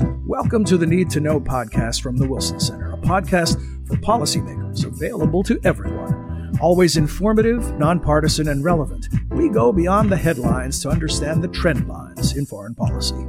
Welcome to the Need to Know podcast from the Wilson Center, a podcast for policymakers available to everyone. Always informative, nonpartisan, and relevant, we go beyond the headlines to understand the trend lines in foreign policy.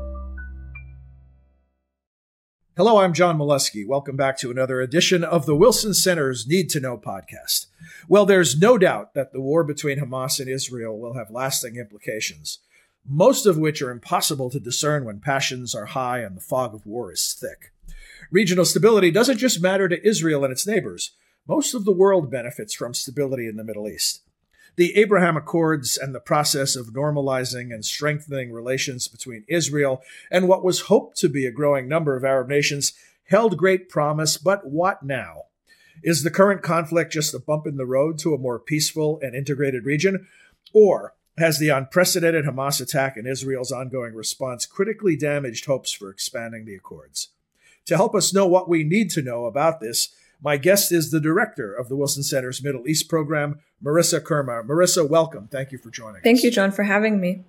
Hello, I'm John Milewski. Welcome back to another edition of the Wilson Center's Need to Know podcast. Well, there's no doubt that the war between Hamas and Israel will have lasting implications, most of which are impossible to discern when passions are high and the fog of war is thick. Regional stability doesn't just matter to Israel and its neighbors. Most of the world benefits from stability in the Middle East. The Abraham Accords and the process of normalizing and strengthening relations between Israel and what was hoped to be a growing number of Arab nations held great promise, but what now? Is the current conflict just a bump in the road to a more peaceful and integrated region? Or has the unprecedented Hamas attack and Israel's ongoing response critically damaged hopes for expanding the accords? To help us know what we need to know about this, my guest is the director of the Wilson Center's Middle East program, Marissa Kerma. Marissa, welcome. Thank you for joining us. Thank you, John, for having me.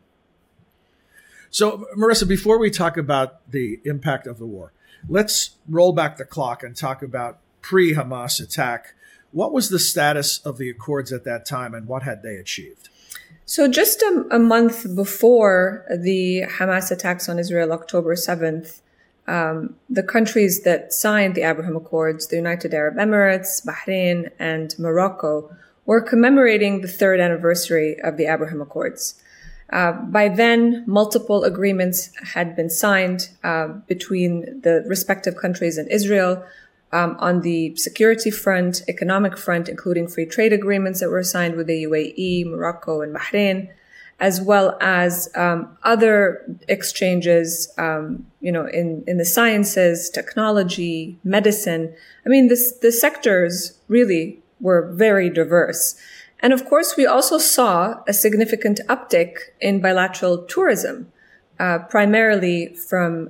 So, Marissa, before we talk about the impact of the war, let's roll back the clock and talk about pre-Hamas attack. What was the status of the accords at that time and what had they achieved? So just a month before the Hamas attacks on Israel, October 7th, the countries that signed the Abraham Accords, the United Arab Emirates, Bahrain, and Morocco, were commemorating the third anniversary of the Abraham Accords. By then, multiple agreements had been signed between the respective countries and Israel on the security front, economic front, including free trade agreements that were signed with the UAE, Morocco, and Bahrain, as well as other exchanges, in the sciences, technology, medicine. I mean, the sectors really were very diverse. And of course, we also saw a significant uptick in bilateral tourism, primarily from,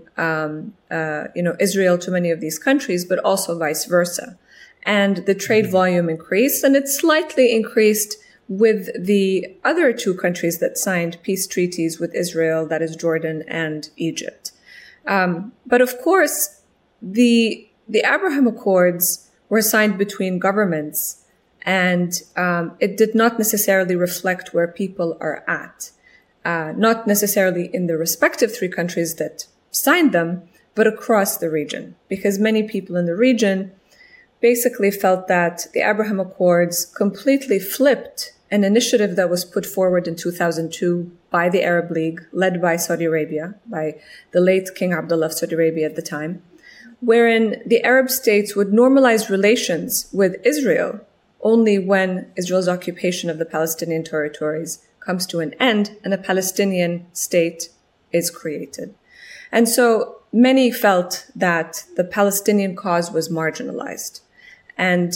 Israel to many of these countries, but also vice versa. And the trade volume increased, and it slightly increased with the other two countries that signed peace treaties with Israel, that is Jordan and Egypt. But of course, the Abraham Accords were signed between governments, and it did not necessarily reflect where people are at. Not necessarily in the respective three countries that signed them, but across the region, because many people in the region basically felt that the Abraham Accords completely flipped an initiative that was put forward in 2002 by the Arab League, led by Saudi Arabia, by the late King Abdullah of Saudi Arabia at the time, wherein the Arab states would normalize relations with Israel only when Israel's occupation of the Palestinian territories comes to an end and a Palestinian state is created. And so many felt that the Palestinian cause was marginalized, and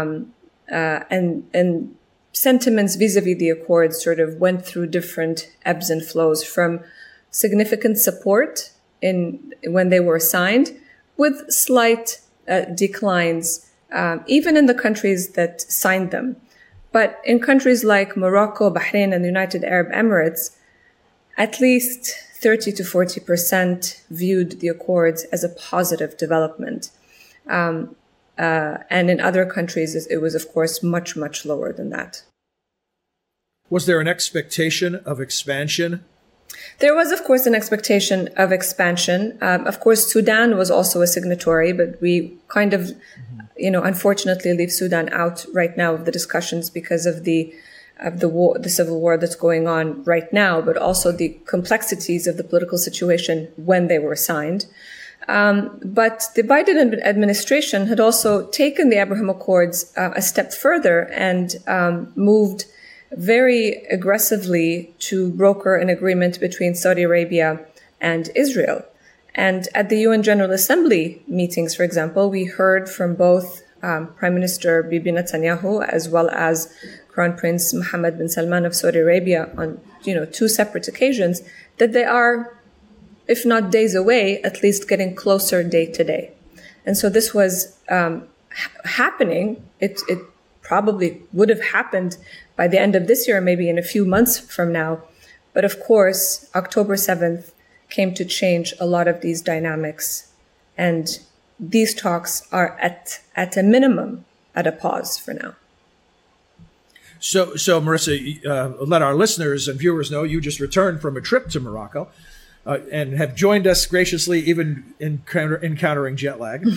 sentiments vis-a-vis the accords sort of went through different ebbs and flows, from significant support when they were signed, with slight declines, even in the countries that signed them. But in countries like Morocco, Bahrain, and the United Arab Emirates, at least 30 to 40% viewed the accords as a positive development. And in other countries, it was, of course, much, much lower than that. Was there an expectation of expansion? There was, of course, an expectation of expansion. Of course, Sudan was also a signatory, but we kind of, unfortunately leave Sudan out right now of the discussions because of the war, the civil war that's going on right now, but also the complexities of the political situation when they were signed. But the Biden administration had also taken the Abraham Accords a step further and moved very aggressively to broker an agreement between Saudi Arabia and Israel. And at the UN General Assembly meetings, for example, we heard from both Prime Minister Bibi Netanyahu as well as Crown Prince Mohammed bin Salman of Saudi Arabia on, two separate occasions, that they are, if not days away, at least getting closer day to day. And so this was happening. It probably would have happened by the end of this year, maybe in a few months from now. But of course, October 7th came to change a lot of these dynamics. And these talks are at a minimum at a pause for now. So Marissa, let our listeners and viewers know you just returned from a trip to Morocco and have joined us graciously, even encountering jet lag.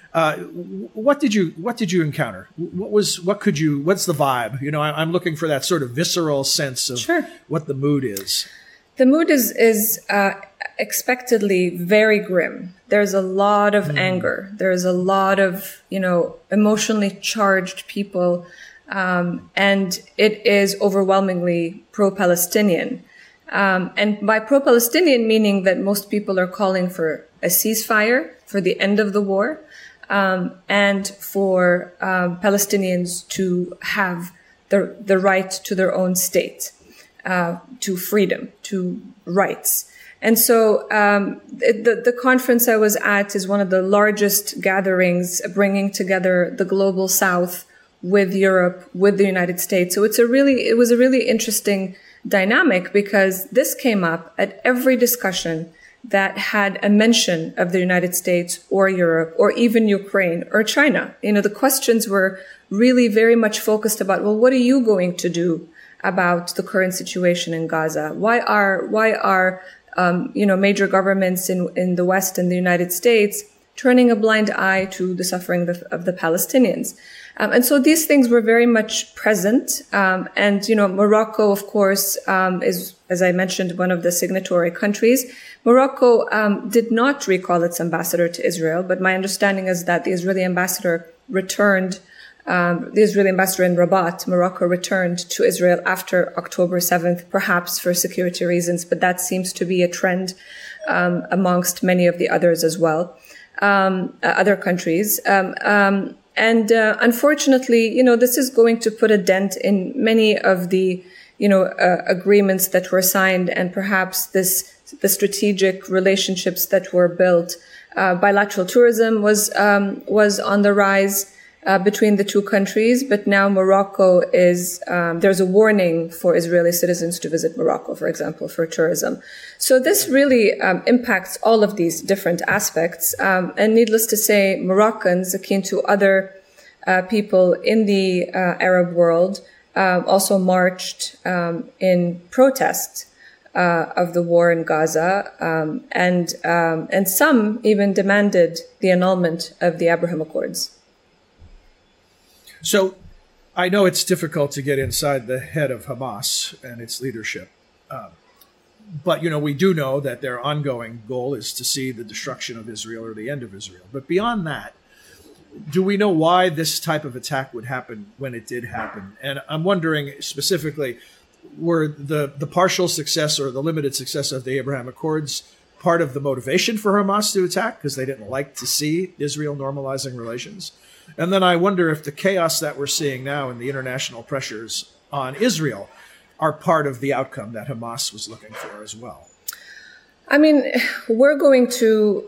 What did you encounter? What's the vibe? You know, I'm looking for that sort of visceral sense of what the mood is. The mood is expectedly very grim. There's a lot of anger. There's a lot of, emotionally charged people. And it is overwhelmingly pro-Palestinian. And by pro-Palestinian, meaning that most people are calling for a ceasefire, for the end of the war, and for Palestinians to have the right to their own state, to freedom, to rights. And so the conference I was at is one of the largest gatherings bringing together the global South with Europe, with the United States. So it was a really interesting dynamic, because this came up at every discussion that had a mention of the United States or Europe or even Ukraine or China. The questions were really very much focused about, well, what are you going to do about the current situation in Gaza? Why are major governments in the West and the United States turning a blind eye to the suffering of the Palestinians? And so these things were very much present. And Morocco, of course, is, as I mentioned, one of the signatory countries. Morocco did not recall its ambassador to Israel, but my understanding is that the Israeli ambassador returned, the Israeli ambassador in Rabat, Morocco, returned to Israel after October 7th, perhaps for security reasons, but that seems to be a trend amongst many of the others as well, other countries. And unfortunately, this is going to put a dent in many of the, agreements that were signed, and perhaps the strategic relationships that were built. Bilateral tourism was on the rise between the two countries, but now Morocco is, there's a warning for Israeli citizens to visit Morocco, for example, for tourism. So this really impacts all of these different aspects. And needless to say, Moroccans, akin to other people in the Arab world, also marched in protest of the war in Gaza, and some even demanded the annulment of the Abraham Accords. So I know it's difficult to get inside the head of Hamas and its leadership. But, we do know that their ongoing goal is to see the destruction of Israel or the end of Israel. But beyond that, do we know why this type of attack would happen when it did happen? And I'm wondering specifically, were the partial success or the limited success of the Abraham Accords part of the motivation for Hamas to attack because they didn't like to see Israel normalizing relations? And then I wonder if the chaos that we're seeing now and the international pressures on Israel are part of the outcome that Hamas was looking for as well. I mean, we're going to,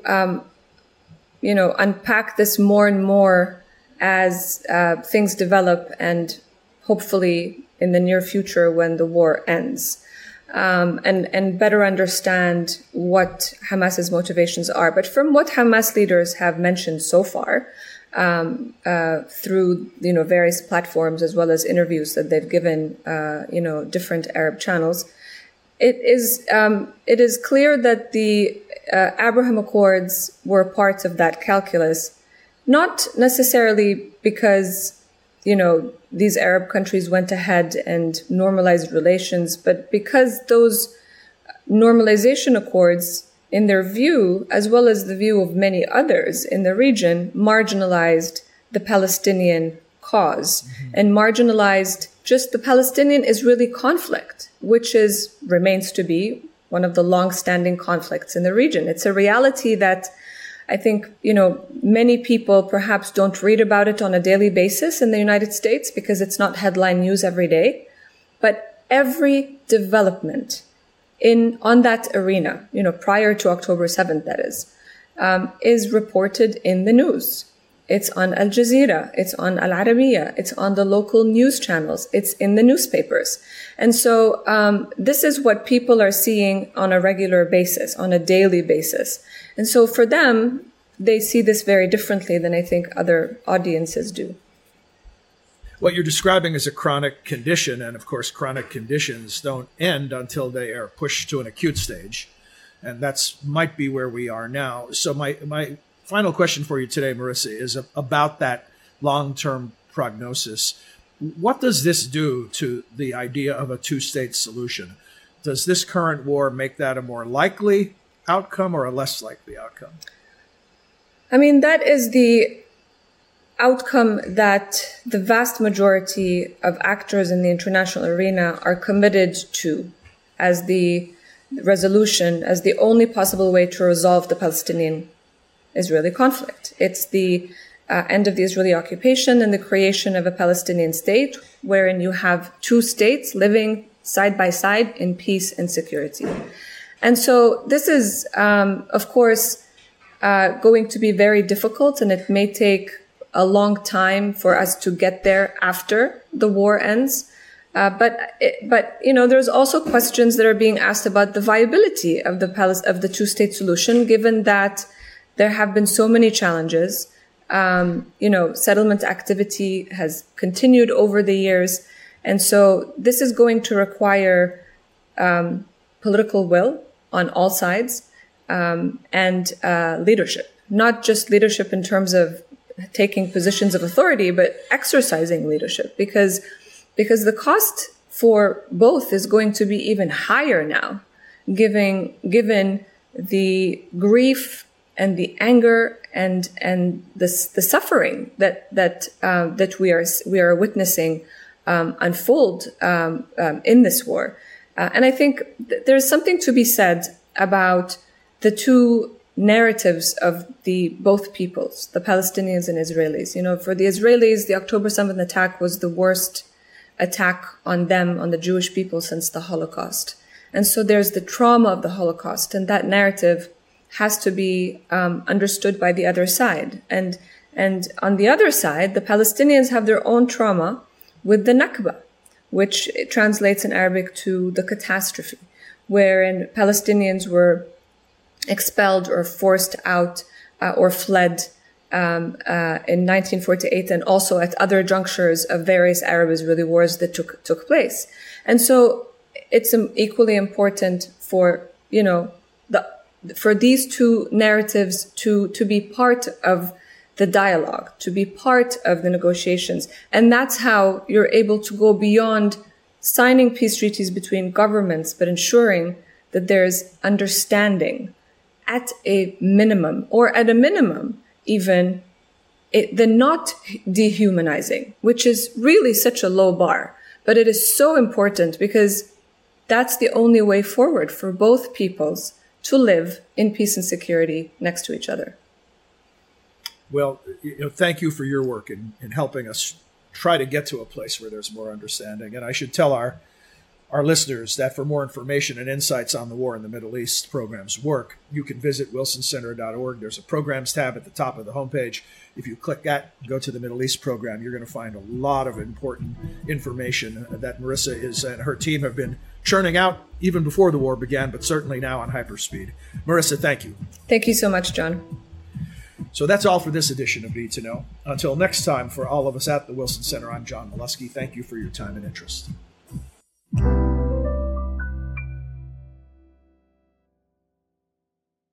unpack this more and more as things develop, and hopefully in the near future when the war ends, and better understand what Hamas's motivations are. But from what Hamas leaders have mentioned so far, through various platforms as well as interviews that they've given different Arab channels, it is clear that the Abraham Accords were part of that calculus, not necessarily because these Arab countries went ahead and normalized relations, but because those normalization accords, in their view, as well as the view of many others in the region, marginalized the Palestinian cause and marginalized just the Palestinian-Israeli conflict, which remains to be one of the long-standing conflicts in the region. It's a reality that I think, many people perhaps don't read about it on a daily basis in the United States because it's not headline news every day. But every development on that arena, prior to October 7th, that is reported in the news. It's on Al Jazeera. It's on Al Arabiya. It's on the local news channels. It's in the newspapers. And so this is what people are seeing on a regular basis, on a daily basis. And so for them, they see this very differently than I think other audiences do. What you're describing is a chronic condition, and of course, chronic conditions don't end until they are pushed to an acute stage. And that's might be where we are now. So my final question for you today, Marissa, is about that long-term prognosis. What does this do to the idea of a two-state solution? Does this current war make that a more likely outcome or a less likely outcome? I mean, that is the outcome that the vast majority of actors in the international arena are committed to as the resolution, as the only possible way to resolve the Palestinian-Israeli conflict. It's the end of the Israeli occupation and the creation of a Palestinian state wherein you have two states living side by side in peace and security. And so this is, of course, going to be very difficult, and it may take a long time for us to get there after the war ends. But you know, there's also questions that are being asked about the viability of the two-state solution, given that there have been so many challenges. You know, settlement activity has continued over the years, and so this is going to require political will on all sides and leadership, not just leadership in terms of taking positions of authority, but exercising leadership, because the cost for both is going to be even higher now, given the grief and the anger and the suffering that we are witnessing unfold in this war. And I think there's something to be said about the two narratives of the both peoples, the Palestinians and Israelis. You know, for the Israelis, the October 7th attack was the worst attack on them, on the Jewish people, since the Holocaust. And so there's the trauma of the Holocaust, and that narrative has to be understood by the other side. And on the other side, the Palestinians have their own trauma with the Nakba, which translates in Arabic to the catastrophe, wherein Palestinians were expelled or forced out or fled in 1948, and also at other junctures of various Arab-Israeli wars that took place. And so it's equally important for, you know, for these two narratives to be part of the dialogue, to be part of the negotiations. And that's how you're able to go beyond signing peace treaties between governments, but ensuring that there's understanding at a minimum, or at a minimum, even the not dehumanizing, which is really such a low bar. But it is so important because that's the only way forward for both peoples to live in peace and security next to each other. Well, you know, thank you for your work in helping us try to get to a place where there's more understanding. And I should tell our listeners that for more information and insights on the War in the Middle East program's work, you can visit wilsoncenter.org. There's a programs tab at the top of the homepage. If you click that, go to the Middle East program, you're going to find a lot of important information that Marissa and her team have been churning out even before the war began, but certainly now on hyperspeed. Marissa, thank you. Thank you so much, John. So that's all for this edition of Need to Know. Until next time, for all of us at the Wilson Center, I'm John Milewski. Thank you for your time and interest.